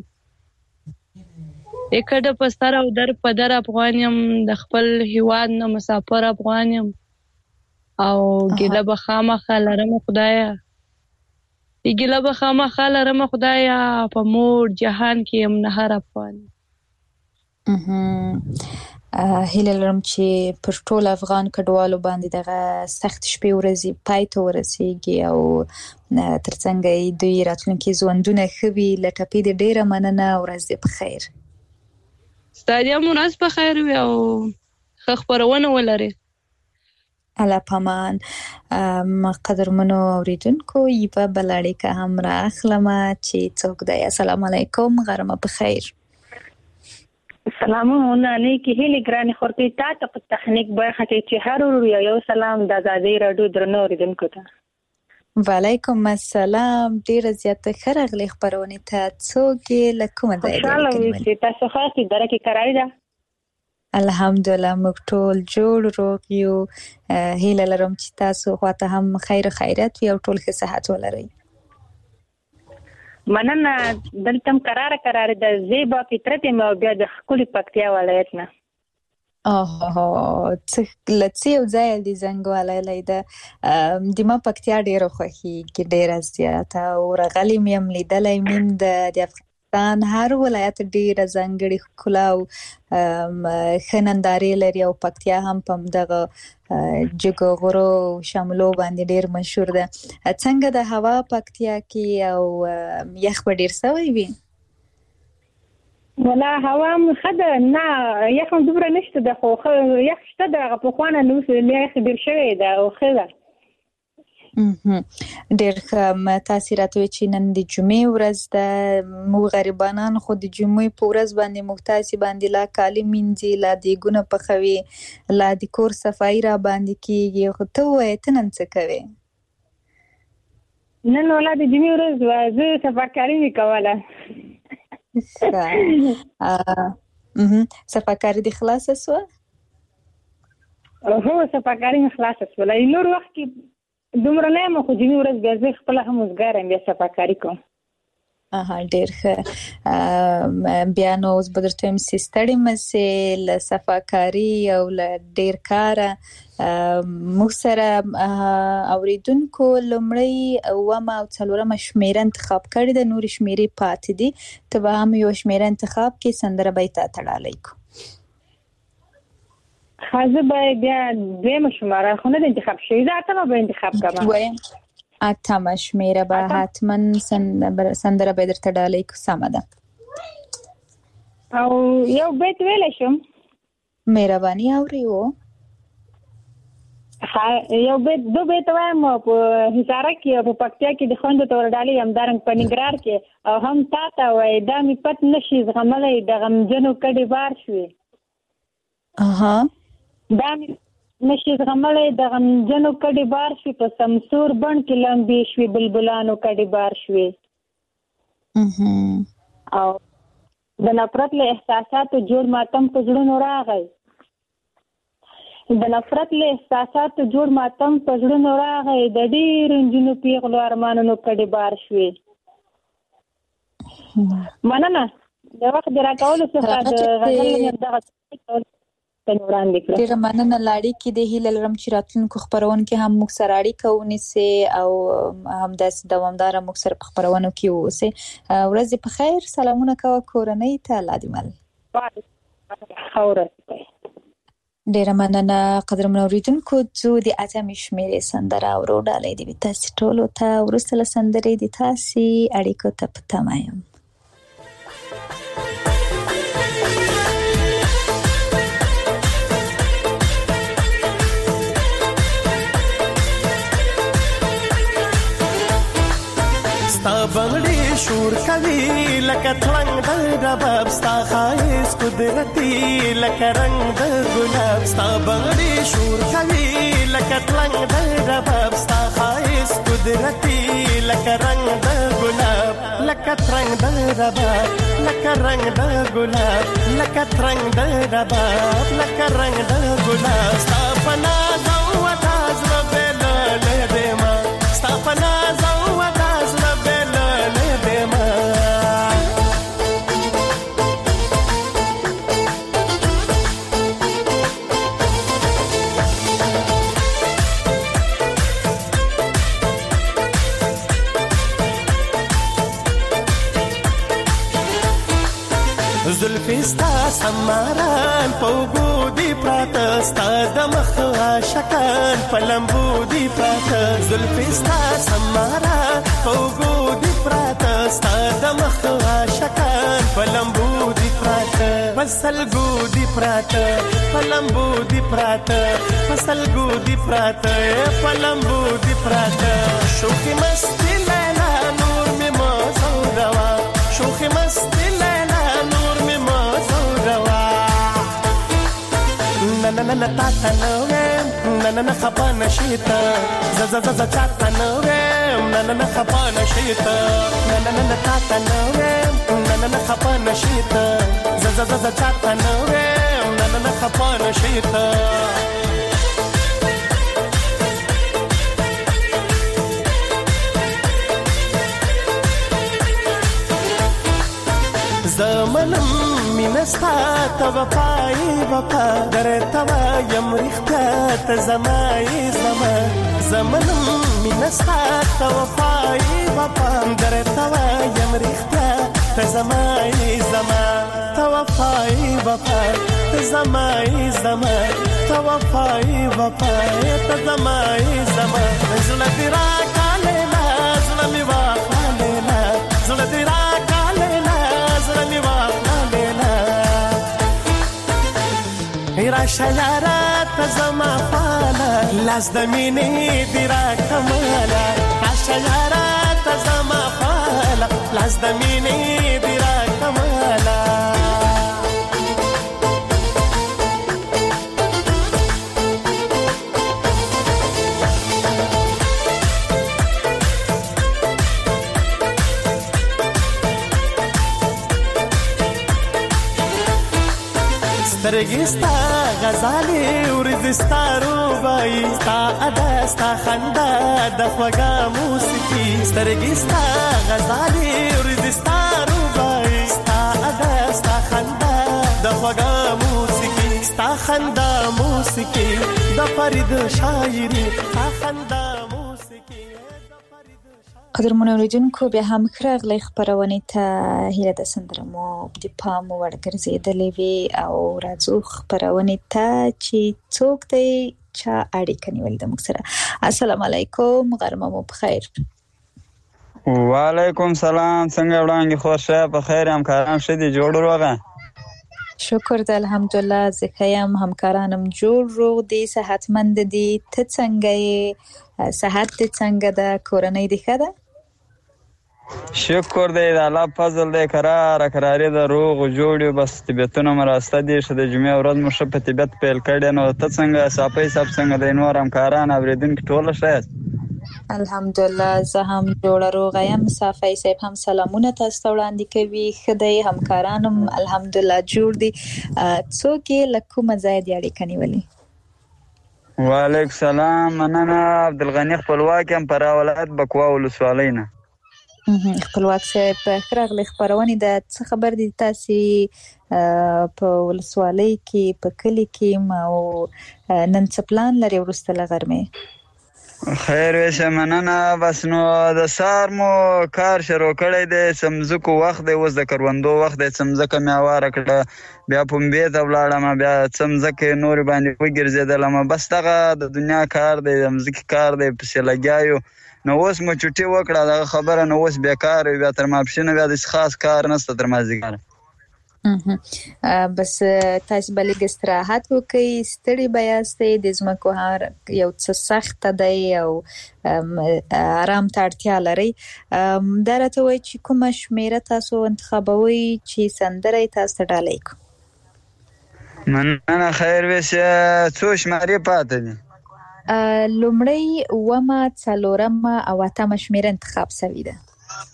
کډه په سر او در په در افغان یم د خپل هیواد نه مسافر افغان یم او ګیله به خامخا لرمه خدایه ګیله به خامخا لرمه خدایه په مور جهان کې یم نه هر افغان هیله لرم چې پر ټول افغان کډوالو باندې دغه سخت شپې ورځې پای ته ورسیږي او ترڅنګ دوی راتلونکي ژوندونه ښه وي له ټپې دې ډېره مننه ورځ دې په خیر ستا دې هم ورځ په خیر وي او ښه خپرونه ولرې الله پامان قدرمنو اوریدونکو یوه بله اړیکه هم رااخلمه چې څوک دی السلام علیکم غرمه په خیر سلامونه نیکی هیلې ګرانې خورتې تا ته په تخنیک برخه کې چې هر ورو یو سلام د ازادۍ راډیو درنو اوریدونکو ته وعلیکم السلام ډېره زیاته ښه راغلې خپرونې ته څوک یې له کومه ځایه خوشحاله اوسئ تاسو ښه یاست اداره کې کراري ده الحمدلله موږ ټول جوړ روغ یو هیله لرم چې تاسو خواته هم خیر و خیرات وي او ټول ښه صحت ولرئ مننه دلته هم کراره د زیبا فطرت مې او بیا د ښکلي پکتیا ولایت نه له څه یو ځای د زنګ وهلی ده د ما پکتیا ډېره خوښېږي ډېره زیاته او راغلې مې هم لیدلی مې هم د افغانستان هر ولایت ډېره ځانګړې ښکلا او ښه نندارې لري او پکتیا هم په همدغه جګو غرو شاملو باندې ډېر مشهور ده څنګه د هوا پکتیا کې او یخ به ډېر سوی وي ولا هوا خد نه یخ دوبره نشته د خو یخ شته د په خوانه نو یخ ډیر شوی دا او خله ډیر تاثیرات چې نن د جمعې ورځ د مو غریبانان خو د جمعې په ورځ باندې محتاج باندې لا کالی منځي لا د ګونه په خوي لا د کور صفای را باندې کیږي خو ته وې تنن څه کوي نن ولا د جمعې ورځ زه صفاکاری وکوله صفاکاری د خلاص سو هو صفاکاری خلاص سو لا نور وخت کې دومره نه مخ جمعې ورځ بیا زه خپل هم وزګارم بیا صفاکاری کوم ډیر ښه بیا نو اوس به درته وایم چې ستړې مې له صفاکاري او له ډیر کاره موږ سره اوریدونکو لومړی اومه او څلورمه شمیره انتخاب کړې ده نورې شمیرې پاتې دي ته به هم یو شمیره انتخاب کې سندره به یې تا تړلی کو زه به بیا دویمه شماره خو نه د انتخاب شوي زه اتمه به انتخاب کوم وایم اتمه شمیره به حتما سندره به درته ډالۍ کو سمه ده او یو بیت ویلی شم مهرباني اوري و یو بیت دو بیت وایم په حصاره کې په پکتیا کې د خوندو تور ډالۍ همدارنګ په ننګرهار کې او هم تا ته وایي دا مې پت نشي زغملی د غمجنو کډې بار شوې دا مې نشي زغملی د غمجنو کډې بار شوې په سمسور بڼ کې لمبې شوې بلبلانو کډې بار شوې او د نفرت له احساساتو جوړ ماتم په زړونو راغی د نفرت له احساساتو جوړ ماتم په زړونو راغی د ډېرو نجونو پیغلو ارمانونو کډې بار شوې مننه د وخت د راکولو څخه د غزل دغه ډیره مننه لاړې کې د هیله لرم چې راتلونکو خپرونکو هم موږ سره اړیکه ونیسي او همداسې دوامداره موږ سره په خپرونو کې اوسئ ورځ په خیر سلامونه کوه کورنۍ ته الله دې مل ډیره مننه قدرمن اوریدونکو زه د اتمې شمیرې سندره اورو ډالۍ دې تاسو ټولو ته وروسته له سندرې د تاسو اړیکو ته په تمه یم ستا بنگړي شور کوي لکه تلنګ د رباب ستا خایس قدرتي لکه رنگ د ګلاب ستا بنگړي شور کوي لکه تلنګ د رباب ستا خایس قدرتي لکه رنگ د ګلاب لکه ترنګ د رباب لکه رنگ د ګلاب لکه ترنګ د رباب لکه رنگ د ګلاب ستا پنا زو تاز ربل له دما ستا پنا زو تاز زلفی ستا سماران پوگو دی پراتا ستا دمخ عاشقان پلمبو دی پراتا زلفی ستا سماران پوگو دی پراتا ستا دمخ عاشقان پلمبو دی پراتا پسلگو دی پراتا پلمبو دی پراتا پسلگو دی پراتا پلمبو دی پراتا شوخی مستی لیلا نور می موزو روا شوخی مستی لیلا na na na ta ta no na na na khapa na shita za za za za cha ta no na na na khapa na shita na na na ta ta no na na na khapa na shita za za za za cha ta no na na na khapa na shita زمنم مینستا تا وفای وفا درتا یم رښتا ته زمای زما زمنم مینستا تا وفای وفا درتا یم رښتا ته زمای زما تا وفای وفا ته زمای زما تا وفای وفا ته زمای زما زړه دې راکاله زړه می واخاله زړه دې راکاله زړه می واخاله راشه یاره ته زما خواله لاس د مینې دې راکماله راشه یاره ته زما خواله لاس د مینې دې راکماله سترګې ستا غزالې ورځې ستا روبایي ستا ادا ستا خندا د خوږه موسیقي سترګې ستا غزالې ورځې ستا روبایي ستا ادا ستا خندا د خوږه موسیقي ستا خندا موسیقي د فرید شاعري ستا خندا موسیقي قدرمن اوریدونکو بیا هم راغلی خبرونه ته هیله د سندره مو د پام وړ ګرځېدلې وي او راځو خبرونه ته چې څوک دی چا اړیکه نیولې د موږ سره. السلام علیکم، غرمه مو بخیر. وعلیکم سلام، څنګه وړاندې خوښه په خیر همکاران شه دي جوړ روغه؟ شکر د الحمدلله زکایم همکارانم جوړ روغ دي صحتمند دي. ته څنګه یې؟ صحت دې څنګه ده؟ کورنۍ دې ښه ده؟ شکر دی د الله فضل دی، کراري د روغ جوړ یو، بس طبیعتونه مراسته دي شه د جمعې ورځ مو شه په طبیعت پیل کړی. نو ته څنګه صافي صاحب څنګه د نور همکاران اوریدونکو ټول ښه؟ الحمدلله زه هم جوړه روغه یم. صافي صاحب هم سلامونه تاسو ته وړاندې کوي. ښه دی، همکارانم الحمدلله جوړ دي. څوک یې له کومه ځایه دې اړیکه نیولې؟ وعلیکم سلام، مننه. عبدالغني خپلواک یم، فراه ولایت بکوا ولسوالۍ نه. خپلواک صاحب ښه راغلی. خپرونې د څه خبر دي تاسې په ولسوالۍ کې په کلي کې او نن څه پلان لري وروسته له غرمې؟ خیر ویشه، مننه. بس نو د سهار مو کار شروع کړی دی، څمځکو وخت دی، اوس د کروندو وخت دی. څمځکه مې هواره کړه، بیا پنبې ته ولاړم، بیا څمځکې نورې باندې وګرځېدلم. بس دغه د دنیا کار دی، د مځکې کار دی، پسې لګیا یو. نو اوس مو چټي وکړه دغه خبره، نو اوس بیکار یو، بیا تر ماپښینه بیا داسې خاص کار نشته تر مازدیګره. بس تاسو به لږ استراحت وکړئ، ستړي به یاستئ، د ځمکو هر یو څه سخته دی او آرام ته اړتیا لرئ. دا راته وایي چې کومه شمېره تاسو انتخابوئ چې سندره یې تاسو ته ډالۍ کړو؟ مننه. خیر ویشه، څو شمېرې پاتې دي؟ لومړی، اوومه، څلورمه او اتمه شمېره انتخاب شوې ده.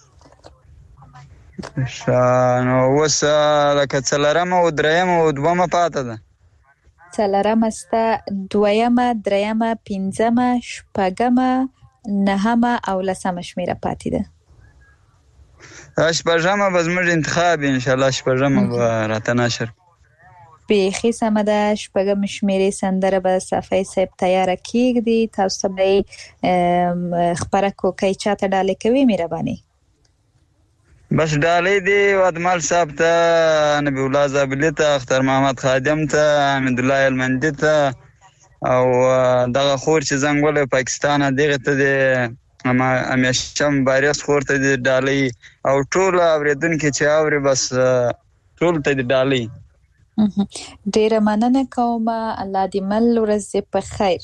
نو اوس لکه څلورمه او درېیمه او دومه پاتې ده. څلورمه سته، دویمه، درېیمه، پنځمه، شپږمه، نهمه او لسمه شمېره پاتې ده. شپږمه به زموږ انتخاب انشاءالله، شپږمه به راته نشر. بیخي سمه ده. شپږم شمېرې سندره به صافي صاحب تیاره کېږدي، تاسو ته به خبره کوکۍ چاته ډالۍ کوي مهرباني؟ بس ډالۍ دی ودمل صاحب ته، نبی الله زابلی ته، اختر محمد خادم ته، حمید الله المندي ته، او دغه خور چې زنګ ولی پاکستان دغه ته دی همیشه مبارز خور ته دی ډالۍ، او ټول اوریدونکي چې اوري بس ټول ته دی ډالۍ. ډیره مننه کوم. الله دې مل ورځ په خیر.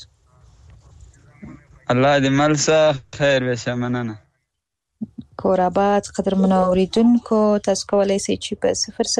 الله دې مل سه خیر وشه. مننه. کور آباد. قدرمن اوریدونکو تاسو کولی شئ چې په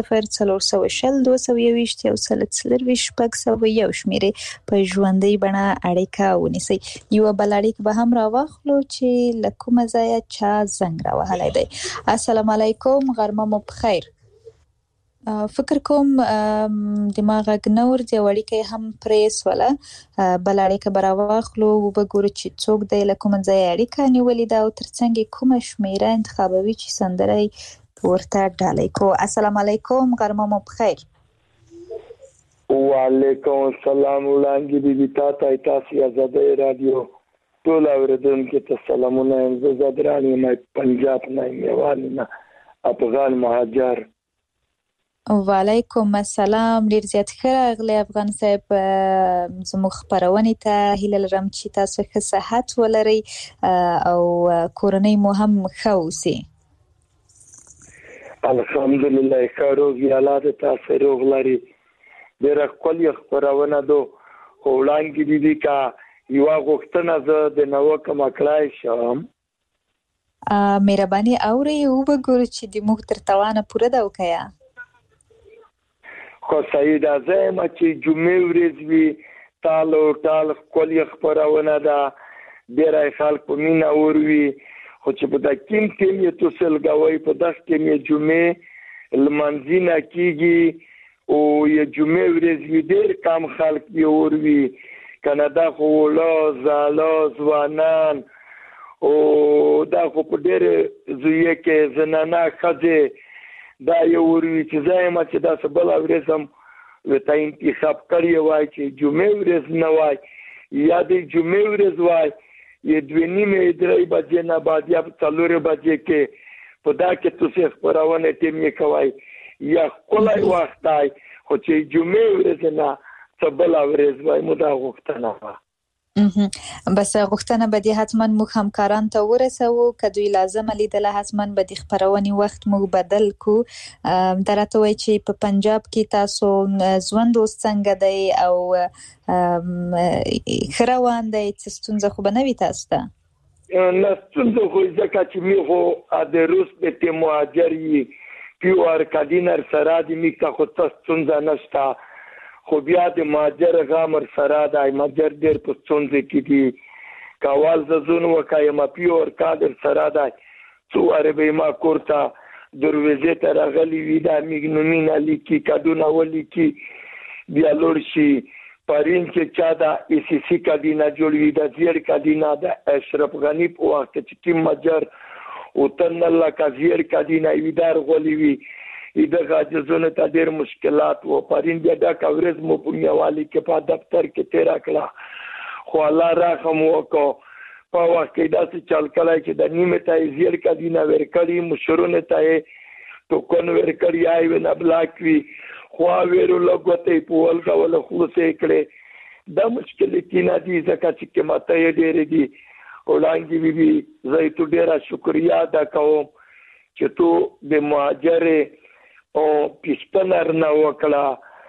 00402022 شمېرې په ژوندۍ بڼه اړیکه ونیسئ. یو بل اړیکه به هم راواخلو چې له کومه ځایه چا زنګ راوهلی دی. السلام علیکم، غرمه مو بخیر. فکر کوم دماغ غنور دی وړیکه هم پریس ولا بل اړیکه براواخلو وګورو چې څوک دی له کوم ځای اړیکه نیولې دا او ترڅنګ کومه شمیره انتخابوي چې سندره ورته ډالۍ کو. السلام علیکم، غرمه مو بخیر. وعلیکم السلام، وړاندې دي تاسو آزاد رادیو ټول اوریدونکو ته سلامونه. زه زدرانی مې پنجاب نه میوالنه افغان مهاجر. وعلیکم السلام، ډیر زیات ښه راغلی افغان صاحب. زموږ خبرونې ته هیله لرم چې تاسو ښه صحت ولرئ او کورنۍ مو هم ښه اوسي. الحمدلله ښه روغ یاله تاسو روغ لري. ډېره ښکلې خپرونه ده. خو وړاندې دي کا یوه غوښتنه زه د نوکه مکړای شم. مهرباني اوري او وګورئ چې د موږ تر توانه پوره ده وکیا. خو سید اعظم چې جمعې ورځ وی ټال ښکلې خپرونه ده، ډېر خلک په مینا وروي. خو چې په دا کې یې توسل غوي په دغه کې یې جمعې لمنځینه کیږي او یې جمعې ورځ وی ډېر کم خلک یې وروي. کانادا خو لا ځوانان او دا خو په ډېر زویه کې زنانه ښځې دا یې وروي چې زایم چې دا سبل ورځ هم ته انتخاب کړی وای چې جمعې ورځ نه وای یا د جمعې ورځ وای یې 2:30 بجې نه بعد یا 4 بجې کې په دا کې تاسو خبرونه ټیم یې کوي یا کولای وخت دی. خو چې جمعې ورځ نه سبل ورځ وای مو دا غوښتنه وه. بس غوښتنه به دې حتما موږ همکاران ته ورسوو، که دوی لازم لیدله حتما به د خپرونې وخت موږ بدل کو. درته وای چې په پنجاب کې تاسو ژوند اوس څنګه دی او ښه روان دی؟ څه ستونزه خو به نه وي تاسو ته؟ نه ستونزه خو ځکه چې می خو د روس د مهاجر یې پیور کادینر سره د می کا خو تاسو ستونزه نشته. خو بیا د مهاجر غامر سره د مهاجر ډېر په ستونزه کې دي. کاوال زون وکایم پیور کادر سره د څو عربی ما کورتا دروازه ته راغلی وی دا میګنومینا لیکي کډونه ولیکي بیا لور شي پارین کې چا دا ای سی کابینه جوړوي د زیر کابینه د اشرف غنی په وخت چې کی مهاجر او تن الله کا زیر کابینه ویدار غولي وی دغه جزونه ته ډېر مشکلات و. پرین بیا دا کورز مو پونیوالي کې په دفتر کې تیرا کړه. خو الله رحم وکړو په وخت کې داسې چل کړای چې د نیمه ته زیر کدینه ورکړي مشرونه ته ټوکن ورکړي آی ونه بلاک وی خو ویرو لګوتې په ولګه ول خلاصې کړي. دا مشکل کې نه دي ځکه چې ماته یې ډېر دي. وړاندې بي زه ته ډېر شکریا ادا کوم چې تو د مهاجر او پښتنر نه وکړه.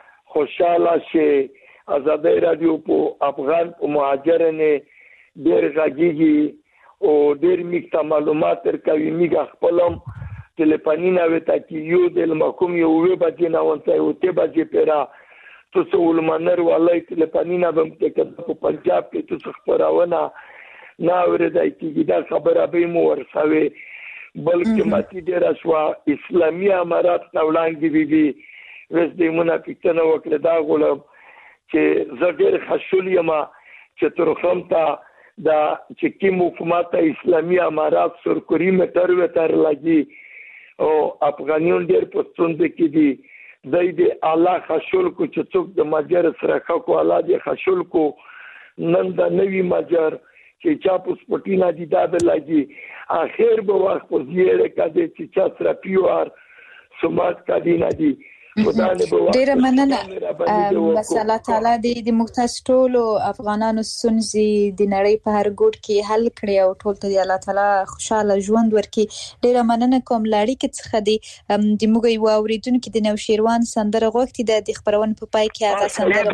خوشاله شي آزادۍ رادیو په افغان او مهاجرنه ډېر غږیږي او ډېر میکته معلومات ورکوي. میګه خپلم ټلیفونونه وته کې یو د مکوم یو وې بجې نه ونته او ته بجې پیرا تاسو ولمنر والله ټلیفونونه به په پنجاب کې تاسو خبرونه نه ورېدای کیږي. دا خبره به مو ورسوي بلکې ماتي ډېر شو اسلامي امارات نوړانګي بي وس دې منافقتنه وکړه. دا غولم چې زه ډېر خشول یم چې تر خمتا دا چې کوم حکومت اسلامي امارات سرکوري متر وتر لګي او افغانیون ډېر پښتون کې دي. دې الله خشول کو چې څوک د ماجر سره کو الله دې خشول کو نن دا نوی ماجر چې چا پسپټینا دي دا لګي اخر به وخت په زیره کده چې چا سره پیوار سمات کدینا دي. ډیره مننه. بس الله تعالی دې د مختص ټولو افغانانو ستونزې د نړۍ په هر ګوټ کې حل کړي او ټول ته الله تعالی خوشاله ژوند ورکړي. ډیره مننه کوم لاړی کې څخه دی د موږ یو اوریدونکو د نوشیروان سندره غوښتي د خبرونه په پای کې هغه سندره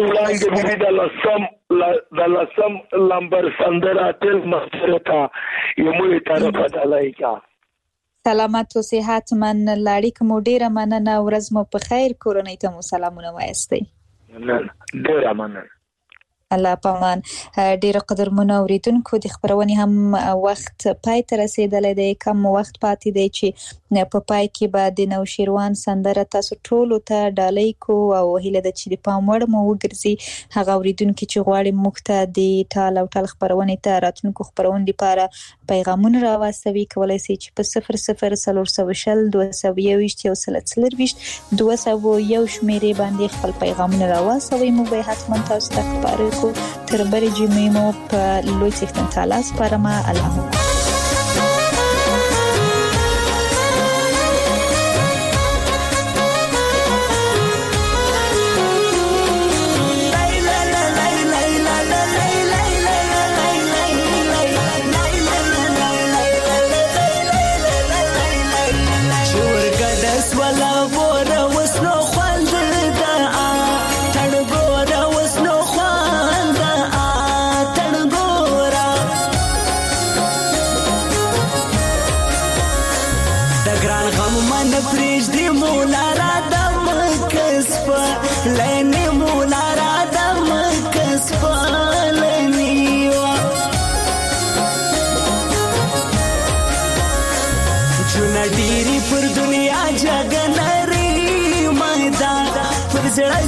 د لسم لمبر سندره تل مسرتا یمو طرف دلایکا. سلامت او صحت من لاړی کوم ډیره مننه. ورځ مو په خیر. کورنۍ ته مو سلامونه وایستئ. ډیره مننه. الله پامان. ډیره قدرمنو اوریدونکو د خبرونې هم وخت پای ته رسیدلی دی. کم وخت پاتې دی چې په پای کې به د نوشیروان سندره تاسو ټولو ته ډالۍ کو او هیله ده چې د پام وړ مو وګرځي. هغه اوریدونکو چې غواړي موږ ته د ټال او ټال خبرونې ته راتلونکو خبرونې لپاره پیغامونه راوستوي کولای شي چې په 0040 221 201 شمیرې باندې خپل پیغامونه راوستوي. موږ به حتما تاسو ته خبرې کو. تر بلې جمعې مو په لوی څښتن تعالی سپارم. الله ولا بوره وسنو خوند دا تړ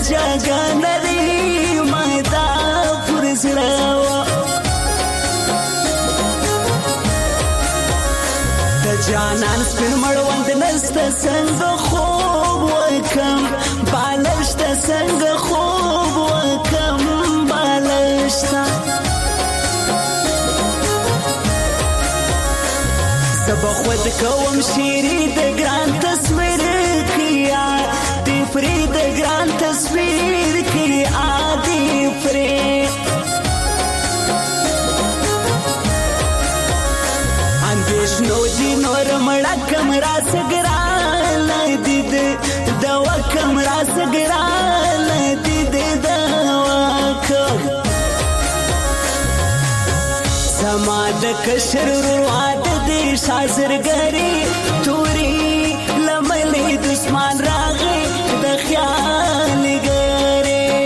جګا نری مدا پر زړه د جانان سپین مړوند نسته څنګه خوب وکم بالشت څنګه خوب وکم بالشت سبا خود کوم شیری د ګران تصویر کیا دی فری د ګران تصویر کیا دی فری اندیش نو دی نور مړه کمرا سګرال دید دوا کمرا سګرال دید دوا کم زما د کشر رواد دی شازرګری توري لملې دشمن راغی د خیال ګری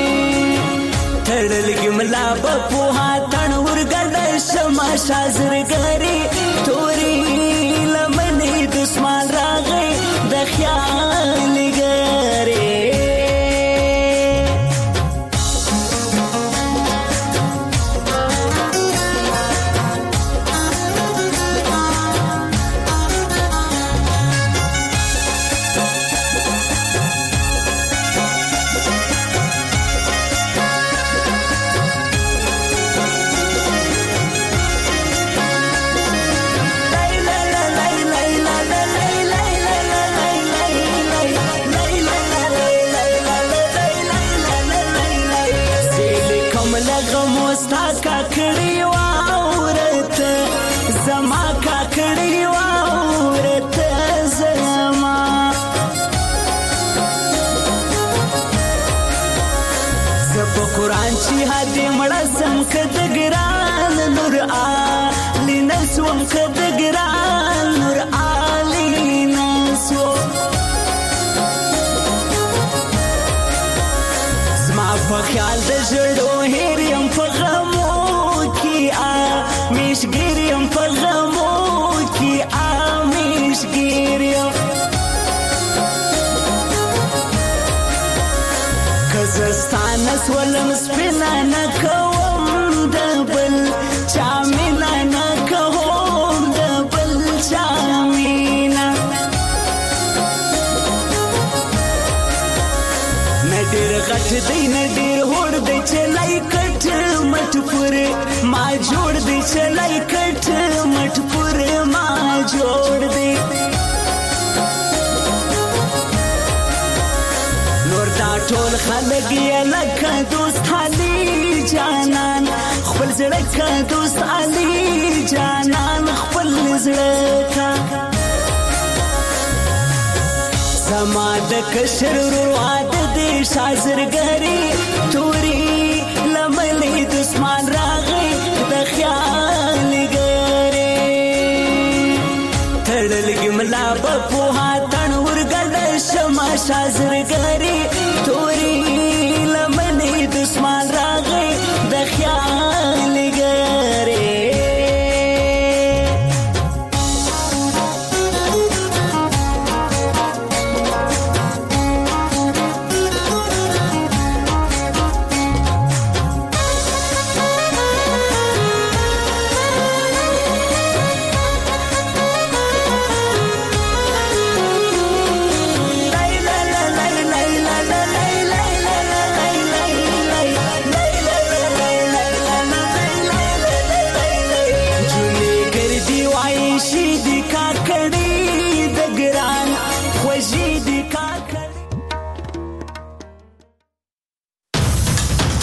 تړل ګملا په هاتن ورګل شما شازرګری توري لملې دشمن راغی د خیال ګری کاکړی واورت زما کاکړی واورت زما زپ قرآن چې هدي مړه سم کد ګران نور علی نسوم کد ګران نور علی نسو زما په خیال د جوړو هریم په مشګریم په غمو کې مشګریم کزستان سولم سپینا نه کوم د بل چا مینا نه کوم د بل چا مینا نه ډېر غټ دی نه ډېر هوړ دی چې لای کټ مټ پورې ما جوړ دی چې لای کټ مټ پورې ما جوړ دی نور دا ټول خلک یې لکه دوست علي جانان خپل زړه کا دوست علي جانان خپل زړه کا زما د کشر رواد دی شازرګری توري لملې دشمن راغی د خیال ګری تړل ګملا په هاتن ورګل شما شازرګری